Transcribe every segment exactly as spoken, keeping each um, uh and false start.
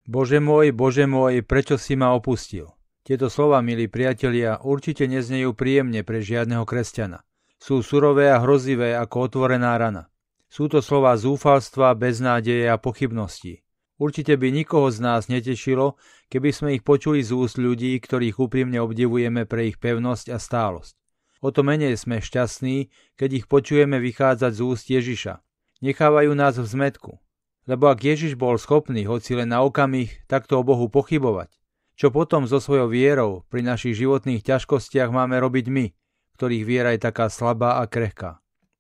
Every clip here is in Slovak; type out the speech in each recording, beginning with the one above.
Bože môj, Bože môj, prečo si ma opustil? Tieto slova, milí priatelia, určite neznejú príjemne pre žiadneho kresťana. Sú surové a hrozivé ako otvorená rana. Sú to slová zúfalstva, beznádeje a pochybností. Určite by nikoho z nás netešilo, keby sme ich počuli z úst ľudí, ktorých úprimne obdivujeme pre ich pevnosť a stálosť. O to menej sme šťastní, keď ich počujeme vychádzať z úst Ježiša. Nechávajú nás v zmätku. Lebo ak Ježiš bol schopný, hoci len na okamih, takto o Bohu pochybovať, čo potom so svojou vierou pri našich životných ťažkostiach máme robiť my, ktorých viera je taká slabá a krehká?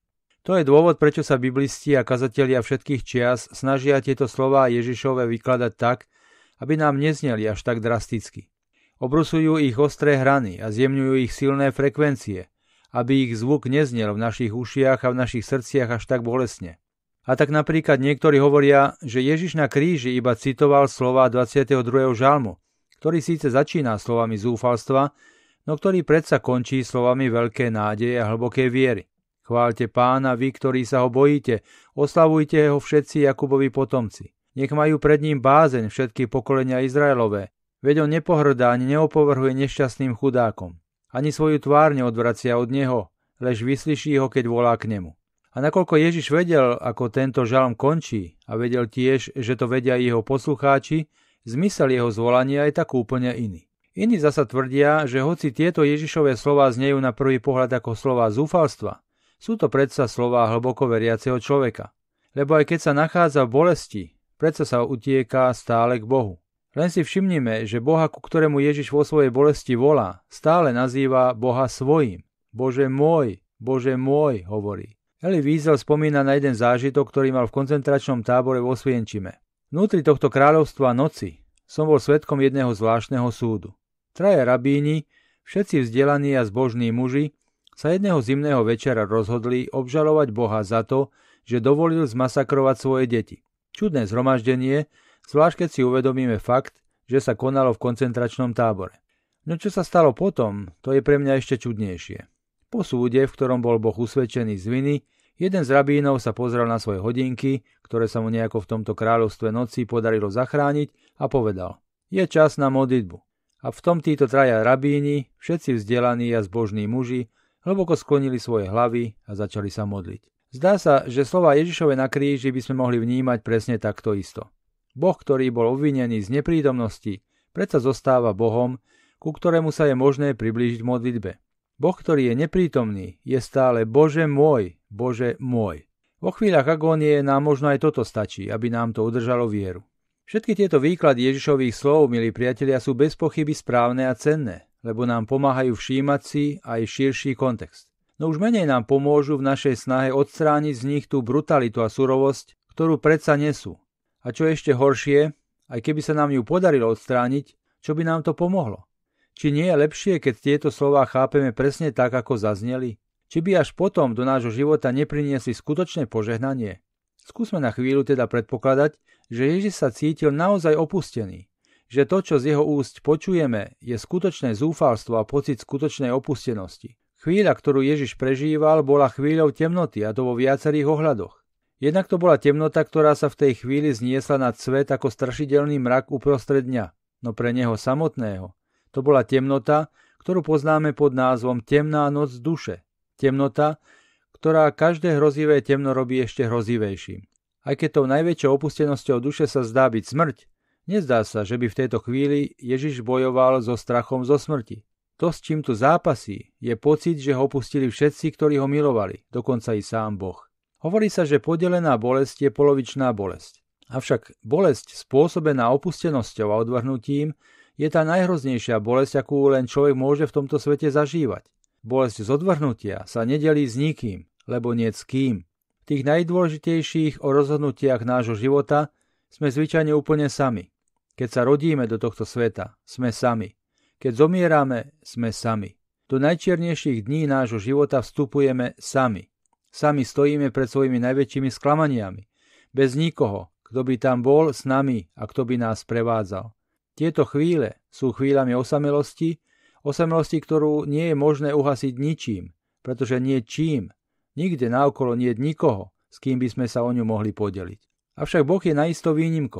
To je dôvod, prečo sa biblisti a kazatelia všetkých čias snažia tieto slová Ježišove vykladať tak, aby nám nezneli až tak drasticky. Obrusujú ich ostré hrany a zjemňujú ich silné frekvencie, aby ich zvuk neznel v našich ušiach a v našich srdciach až tak bolestne. A tak napríklad niektorí hovoria, že Ježiš na kríži iba citoval slová dvadsiateho druhého žalmu, ktorý síce začína slovami zúfalstva, no ktorý predsa končí slovami veľké nádeje a hlbokej viery. Chváľte Pána, vy, ktorí sa ho bojíte, oslavujte ho všetci Jakubovi potomci. Nech majú pred ním bázeň všetky pokolenia Izraelové, veď on nepohrdá ani neopovrhuje nešťastným chudákom. Ani svoju tvár neodvracia od neho, lež vyslyší ho, keď volá k nemu. A nakoľko Ježiš vedel, ako tento žalm končí, a vedel tiež, že to vedia jeho poslucháči, zmysel jeho zvolania je tak úplne iný. Iní zasa tvrdia, že hoci tieto Ježišové slová znejú na prvý pohľad ako slová zúfalstva, sú to predsa slová hlboko veriaceho človeka. Lebo aj keď sa nachádza v bolesti, predsa sa utieká stále k Bohu. Len si všimnime, že Boha, ku ktorému Ježiš vo svojej bolesti volá, stále nazýva Boha svojím. Bože môj, Bože môj, hovorí. Elie Wiesel spomína na jeden zážitok, ktorý mal v koncentračnom tábore vo Osvienčime. Vnútri tohto kráľovstva noci som bol svedkom jedného zvláštneho súdu. Traja rabíni, všetci vzdelaní a zbožní muži, sa jedného zimného večera rozhodli obžalovať Boha za to, že dovolil zmasakrovať svoje deti. Čudné zhromaždenie, zvlášť keď si uvedomíme fakt, že sa konalo v koncentračnom tábore. No čo sa stalo potom, to je pre mňa ešte čudnejšie. Po súde, v ktorom bol Boh usvedčený z viny, jeden z rabínov sa pozrel na svoje hodinky, ktoré sa mu nejako v tomto kráľovstve noci podarilo zachrániť, a povedal: je čas na modlitbu. A v tom títo traja rabíni, všetci vzdelaní a zbožní muži, hlboko sklonili svoje hlavy a začali sa modliť. Zdá sa, že slová Ježišove na kríži by sme mohli vnímať presne takto isto. Boh, ktorý bol obvinený z neprítomnosti, predsa zostáva Bohom, ku ktorému sa je možné priblížiť v modlitbe. Boh, ktorý je neprítomný, je stále Bože môj, Bože môj. Vo chvíľach agónie nám možno aj toto stačí, aby nám to udržalo vieru. Všetky tieto výklady Ježišových slov, milí priatelia, sú bez pochyby správne a cenné, lebo nám pomáhajú všímať si aj širší kontext. No už menej nám pomôžu v našej snahe odstrániť z nich tú brutalitu a surovosť, ktorú predsa nesú. A čo ešte horšie, aj keby sa nám ju podarilo odstrániť, čo by nám to pomohlo? Či nie je lepšie, keď tieto slová chápeme presne tak, ako zazneli? Či by až potom do nášho života nepriniesli skutočné požehnanie? Skúsme na chvíľu teda predpokladať, že Ježiš sa cítil naozaj opustený, že to, čo z jeho úst počujeme, je skutočné zúfalstvo a pocit skutočnej opustenosti. Chvíľa, ktorú Ježiš prežíval, bola chvíľou temnoty, a to vo viacerých ohľadoch. Jednak to bola temnota, ktorá sa v tej chvíli zniesla nad svet ako strašidelný mrak uprostred dňa, no pre neho samotného to bola temnota, ktorú poznáme pod názvom temná noc duše. Temnota, ktorá každé hrozivé temno robí ešte hrozivejším. Aj keď tou najväčšou opustenosťou duše sa zdá byť smrť, nezdá sa, že by v tejto chvíli Ježiš bojoval so strachom zo smrti. To, s čím tu zápasí, je pocit, že ho opustili všetci, ktorí ho milovali, dokonca i sám Boh. Hovorí sa, že podelená bolesť je polovičná bolesť. Avšak bolesť spôsobená opustenosťou a odvrhnutím je tá najhroznejšia bolesť, akú len človek môže v tomto svete zažívať. Bolesť z odvrhnutia sa nedelí s nikým, lebo nie s kým. V tých najdôležitejších o rozhodnutiach nášho života sme zvyčajne úplne sami. Keď sa rodíme do tohto sveta, sme sami. Keď zomierame, sme sami. Do najčiernejších dní nášho života vstupujeme sami. Sami stojíme pred svojimi najväčšími sklamaniami. Bez nikoho, kto by tam bol s nami a kto by nás prevádzal. Tieto chvíle sú chvíľami osamelosti, osamelosti, ktorú nie je možné uhasiť ničím, pretože nie čím, nikde naokolo nie je nikoho, s kým by sme sa o ňu mohli podeliť. Avšak Boh je naisto výnimkou.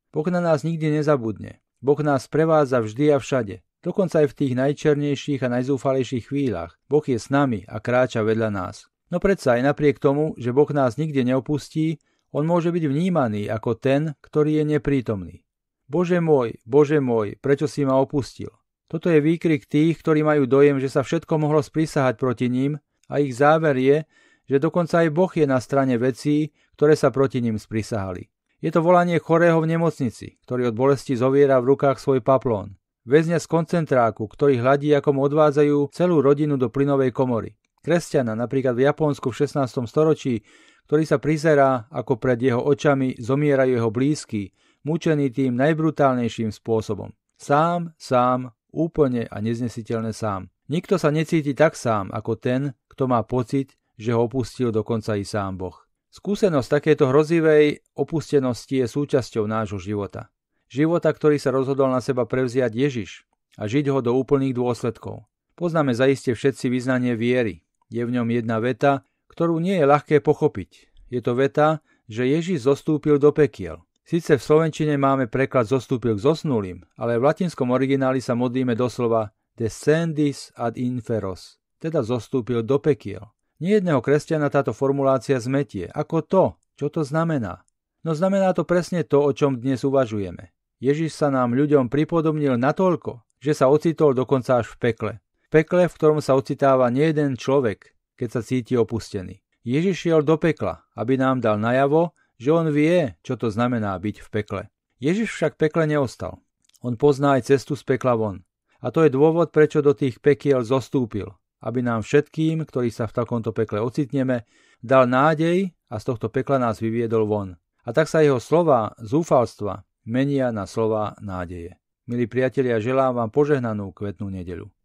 Boh na nás nikdy nezabudne. Boh nás prevádza vždy a všade. Dokonca aj v tých najčernejších a najzúfalejších chvíľach. Boh je s nami a kráča vedľa nás. No predsa aj napriek tomu, že Boh nás nikde neopustí, on môže byť vnímaný ako ten, ktorý je neprítomný. Bože môj, Bože môj, prečo si ma opustil? Toto je výkrik tých, ktorí majú dojem, že sa všetko mohlo sprisahať proti ním a ich záver je, že dokonca aj Boh je na strane vecí, ktoré sa proti ním sprisahali. Je to volanie chorého v nemocnici, ktorý od bolesti zoviera v rukách svoj paplón. Väzňa z koncentráku, ktorý hladí, ako mu odvádzajú celú rodinu do plynovej komory. Kresťana, napríklad v Japonsku v šestnástom storočí, ktorý sa prizerá, ako pred jeho očami zomierajú jeho blízky, mučený tým najbrutálnejším spôsobom. Sám, sám, úplne a neznesiteľne sám. Nikto sa necíti tak sám, ako ten, kto má pocit, že ho opustil dokonca i sám Boh. Skúsenosť takéto hrozivej opustenosti je súčasťou nášho života. Života, ktorý sa rozhodol na seba prevziať Ježiš a žiť ho do úplných dôsledkov. Poznáme zaiste všetci vyznanie viery. Je v ňom jedna veta, ktorú nie je ľahké pochopiť. Je to veta, že Ježiš zostúpil do pekiel. Sice v slovenčine máme preklad zostúpil k zosnulým, ale v latinskom origináli sa modlíme doslova descendis ad inferos, teda zostúpil do pekiel. Nejedného kresťana táto formulácia zmetie. Ako to? Čo to znamená? No znamená to presne to, o čom dnes uvažujeme. Ježiš sa nám ľuďom pripodobnil natoľko, že sa ocitol dokonca až v pekle. V pekle, v ktorom sa ocitáva nejeden človek, keď sa cíti opustený. Ježiš šiel do pekla, aby nám dal najavo, že on vie, čo to znamená byť v pekle. Ježiš však v pekle neostal. On pozná aj cestu z pekla von. A to je dôvod, prečo do tých pekiel zostúpil, aby nám všetkým, ktorí sa v takomto pekle ocitneme, dal nádej a z tohto pekla nás vyviedol von. A tak sa jeho slova zúfalstva menia na slova nádeje. Milí priatelia, želám vám požehnanú kvetnú nedeľu.